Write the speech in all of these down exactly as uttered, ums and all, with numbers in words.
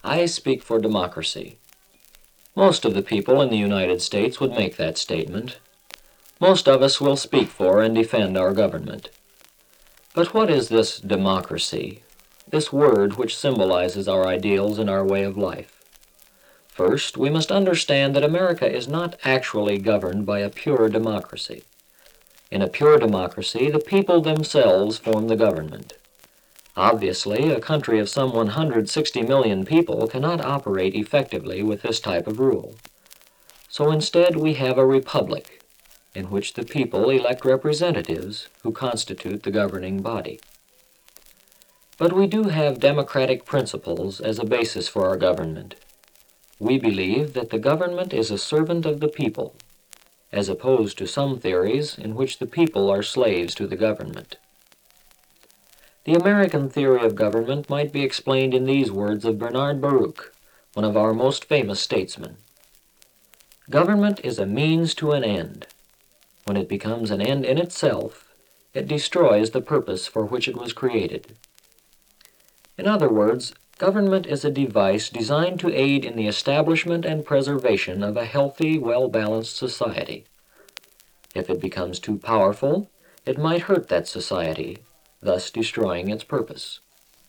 I speak for democracy. Most of the people in the United States would make that statement. Most of us will speak for and defend our government. But what is this democracy, this word which symbolizes our ideals and our way of life? First, we must understand that America is not actually governed by a pure democracy. In a pure democracy, the people themselves form the government. Obviously, a country of some one hundred sixty million people cannot operate effectively with this type of rule. So instead, we have a republic, in which the people elect representatives who constitute the governing body. But we do have democratic principles as a basis for our government. We believe that the government is a servant of the people, as opposed to some theories in which the people are slaves to the government. The American theory of government might be explained in these words of Bernard Baruch, one of our most famous statesmen. Government is a means to an end. When it becomes an end in itself, it destroys the purpose for which it was created. In other words, government is a device designed to aid in the establishment and preservation of a healthy, well-balanced society. If it becomes too powerful, it might hurt that society, thus destroying its purpose.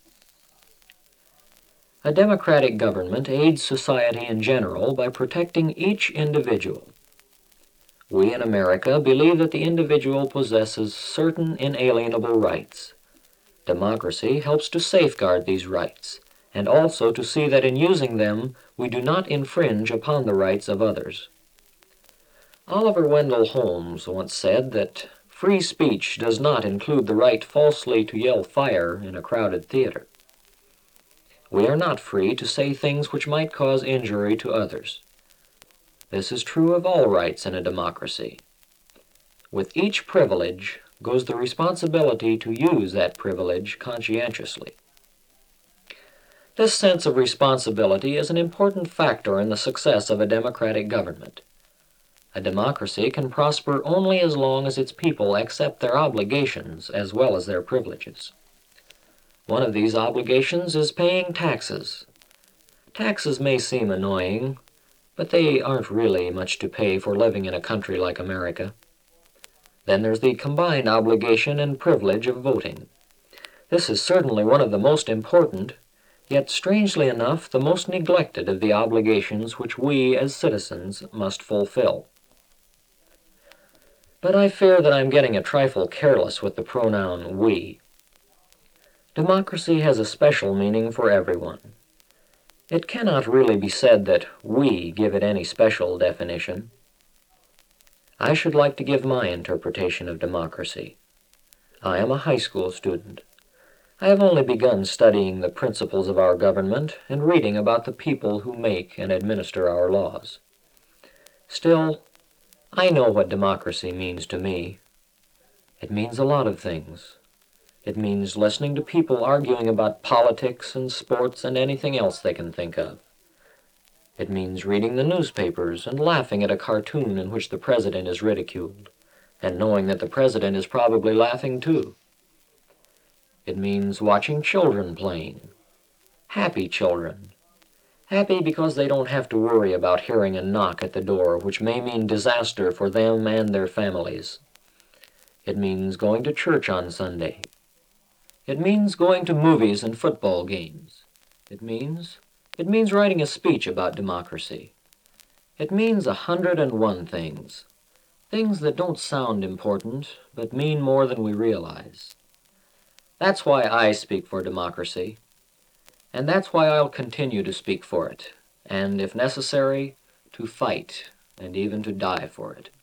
A democratic government aids society in general by protecting each individual. We in America believe that the individual possesses certain inalienable rights. Democracy helps to safeguard these rights, and also to see that in using them we do not infringe upon the rights of others. Oliver Wendell Holmes once said that free speech does not include the right falsely to yell fire in a crowded theater. We are not free to say things which might cause injury to others. This is true of all rights in a democracy. With each privilege goes the responsibility to use that privilege conscientiously. This sense of responsibility is an important factor in the success of a democratic government. A democracy can prosper only as long as its people accept their obligations as well as their privileges. One of these obligations is paying taxes. Taxes may seem annoying, but they aren't really much to pay for living in a country like America. Then there's the combined obligation and privilege of voting. This is certainly one of the most important, yet strangely enough the most neglected of the obligations which we as citizens must fulfill. But I fear that I'm getting a trifle careless with the pronoun we. Democracy has a special meaning for everyone. It cannot really be said that we give it any special definition. I should like to give my interpretation of democracy. I am a high school student. I have only begun studying the principles of our government and reading about the people who make and administer our laws. Still, I know what democracy means to me. It means a lot of things. It means listening to people arguing about politics and sports and anything else they can think of. It means reading the newspapers and laughing at a cartoon in which the president is ridiculed, and knowing that the president is probably laughing too. It means watching children playing. Happy children. Happy because they don't have to worry about hearing a knock at the door, which may mean disaster for them and their families. It means going to church on Sunday. It means going to movies and football games. It means, it means writing a speech about democracy. It means a hundred and one things. Things that don't sound important, but mean more than we realize. That's why I speak for democracy. And that's why I'll continue to speak for it, and if necessary, to fight and even to die for it.